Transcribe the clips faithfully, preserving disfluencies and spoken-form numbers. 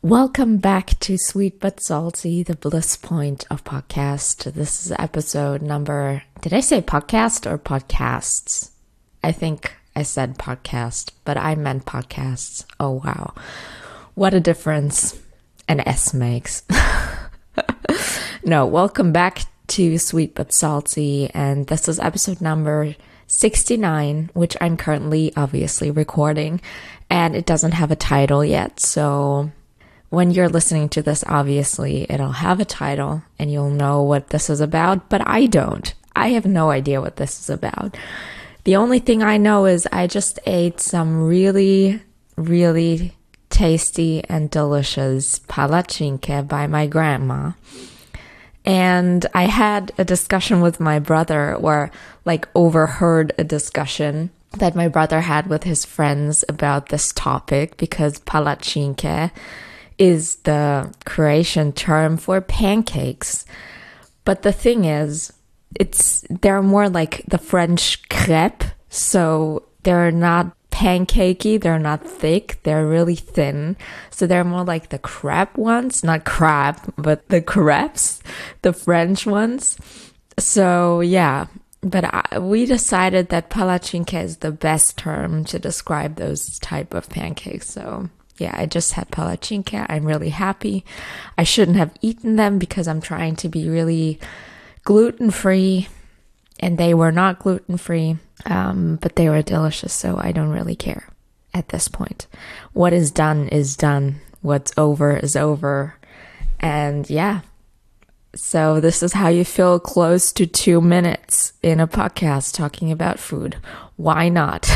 Welcome back to Sweet But Salty, the bliss point of podcast. This is episode number, did I say podcast or podcasts? I think I said podcast, but I meant podcasts. Oh, wow. What a difference an S makes. No, welcome back to Sweet But Salty, and this is episode number sixty-nine, which I'm currently obviously recording, and it doesn't have a title yet, so when you're listening to this, obviously it'll have a title and you'll know what this is about, but I don't. I have no idea what this is about. The only thing I know is I just ate some really, really tasty and delicious palatschinke by my grandma. And I had a discussion with my brother, or like overheard a discussion that my brother had with his friends about this topic, because palatschinke is the Croatian term for pancakes. But the thing is, it's they're more like the French crepe, so they're not pancakey, they're not thick, they're really thin. So they're more like the crepe ones, not crab, but the crepes, the French ones. So yeah, but I, we decided that palatschinke is the best term to describe those type of pancakes. So yeah, I just had palatschinke. I'm really happy. I shouldn't have eaten them because I'm trying to be really gluten-free, and they were not gluten-free, um, but they were delicious, so I don't really care at this point. What is done is done. What's over is over. And yeah, so this is how you feel close to two minutes in a podcast talking about food. Why not?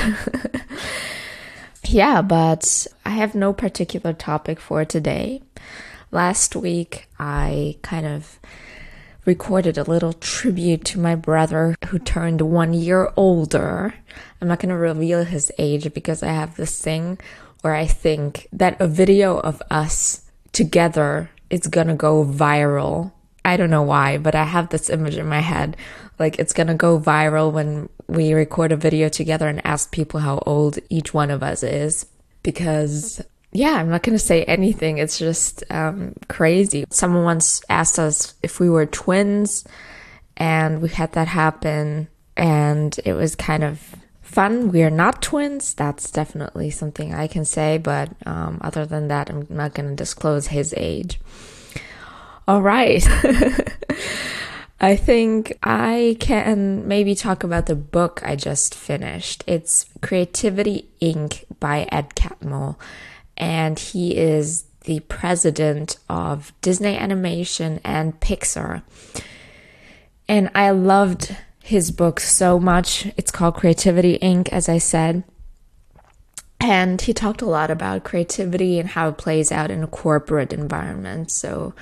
Yeah, but I have no particular topic for today. Last week, I kind of recorded a little tribute to my brother who turned one year older. I'm not going to reveal his age because I have this thing where I think that a video of us together is going to go viral. I don't know why, but I have this image in my head. Like, it's going to go viral when we record a video together and ask people how old each one of us is. Because, yeah, I'm not going to say anything. It's just um, crazy. Someone once asked us if we were twins, and we had that happen. And it was kind of fun. We are not twins. That's definitely something I can say. But um, other than that, I'm not going to disclose his age. All right. I think I can maybe talk about the book I just finished. It's Creativity Incorporated by Ed Catmull, and he is the president of Disney Animation and Pixar. And I loved his book so much. It's called Creativity Incorporated, as I said. And he talked a lot about creativity and how it plays out in a corporate environment. So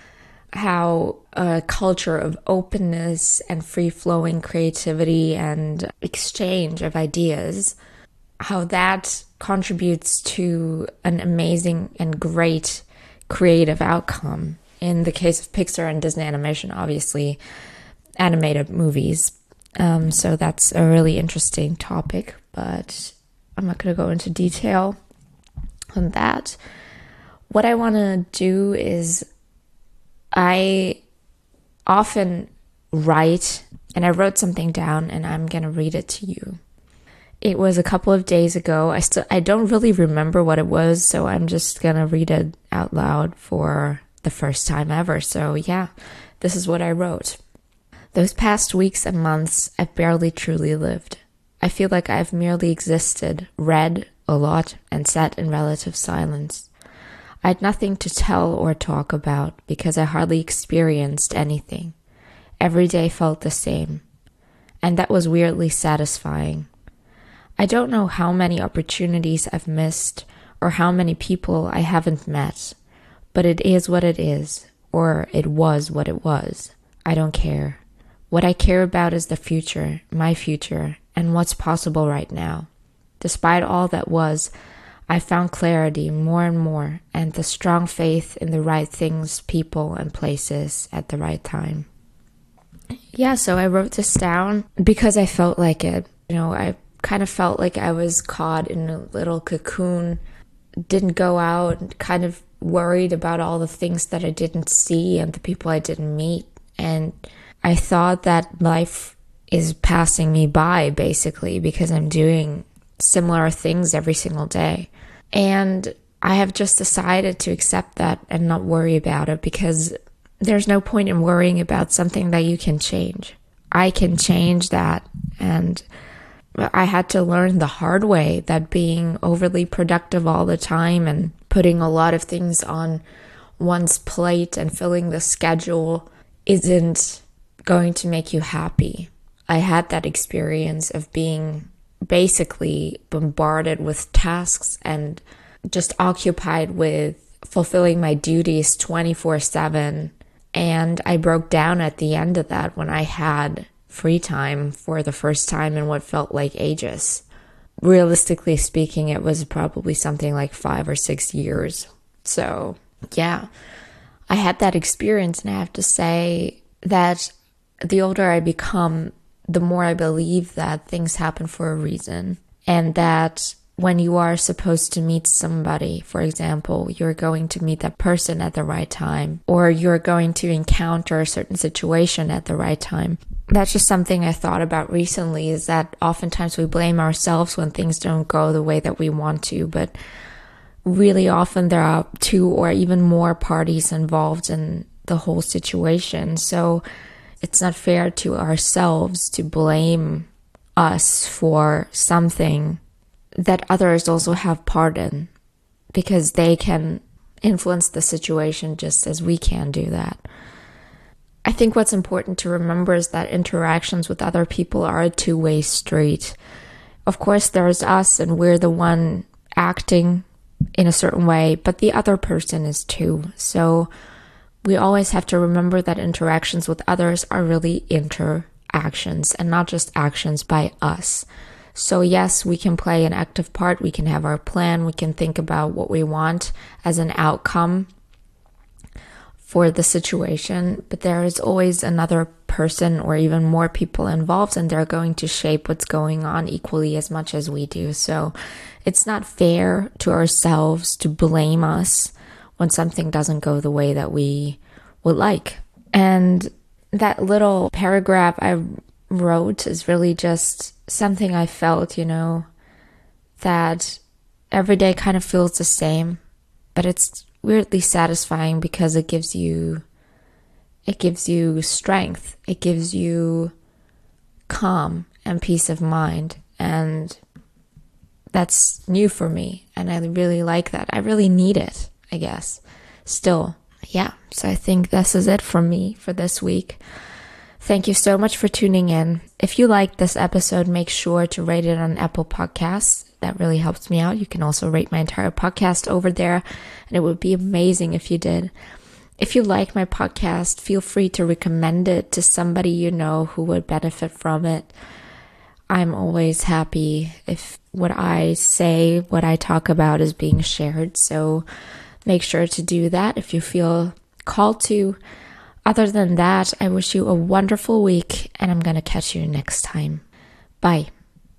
how a culture of openness and free-flowing creativity and exchange of ideas, how that contributes to an amazing and great creative outcome. In the case of Pixar and Disney Animation, obviously, animated movies. Um, so that's a really interesting topic, but I'm not going to go into detail on that. What I want to do is I often write, and I wrote something down, and I'm going to read it to you. It was a couple of days ago. I still I don't really remember what it was, so I'm just going to read it out loud for the first time ever. So yeah, this is what I wrote. Those past weeks and months, I've barely truly lived. I feel like I've merely existed, read a lot, and sat in relative silence. I had nothing to tell or talk about because I hardly experienced anything. Every day felt the same, and that was weirdly satisfying. I don't know how many opportunities I've missed or how many people I haven't met, but it is what it is, or it was what it was. I don't care. What I care about is the future, my future, and what's possible right now. Despite all that was, I found clarity more and more, and the strong faith in the right things, people, and places at the right time. Yeah, so I wrote this down because I felt like it. You know, I kind of felt like I was caught in a little cocoon, didn't go out, kind of worried about all the things that I didn't see and the people I didn't meet. And I thought that life is passing me by, basically, because I'm doing similar things every single day. And I have just decided to accept that and not worry about it, because there's no point in worrying about something that you can change. I can change that. And I had to learn the hard way that being overly productive all the time and putting a lot of things on one's plate and filling the schedule isn't going to make you happy. I had that experience of being basically bombarded with tasks and just occupied with fulfilling my duties twenty-four seven. And I broke down at the end of that when I had free time for the first time in what felt like ages. Realistically speaking, it was probably something like five or six years. So, yeah, I had that experience, and I have to say that the older I become, the more I believe that things happen for a reason, and that when you are supposed to meet somebody, for example, you're going to meet that person at the right time, or you're going to encounter a certain situation at the right time. That's just something I thought about recently, is that oftentimes we blame ourselves when things don't go the way that we want to, but really often there are two or even more parties involved in the whole situation. So it's not fair to ourselves to blame us for something that others also have part in, because they can influence the situation just as we can do that. I think what's important to remember is that interactions with other people are a two-way street. Of course, there's us and we're the one acting in a certain way, but the other person is too. So we always have to remember that interactions with others are really interactions and not just actions by us. So yes, we can play an active part, we can have our plan, we can think about what we want as an outcome for the situation, but there is always another person or even more people involved, and they're going to shape what's going on equally as much as we do. So it's not fair to ourselves to blame us when something doesn't go the way that we would like. And that little paragraph I wrote is really just something I felt, you know, that every day kind of feels the same, but it's weirdly satisfying because it gives you, it gives you strength. It gives you calm and peace of mind. And that's new for me. And I really like that. I really need it, I guess, still. Yeah. So I think this is it from me for this week. Thank you so much for tuning in. If you liked this episode, make sure to rate it on Apple Podcasts. That really helps me out. You can also rate my entire podcast over there, and it would be amazing if you did. If you like my podcast, feel free to recommend it to somebody you know who would benefit from it. I'm always happy if what I say, what I talk about is being shared. So make sure to do that if you feel called to. Other than that, I wish you a wonderful week, and I'm going to catch you next time. Bye.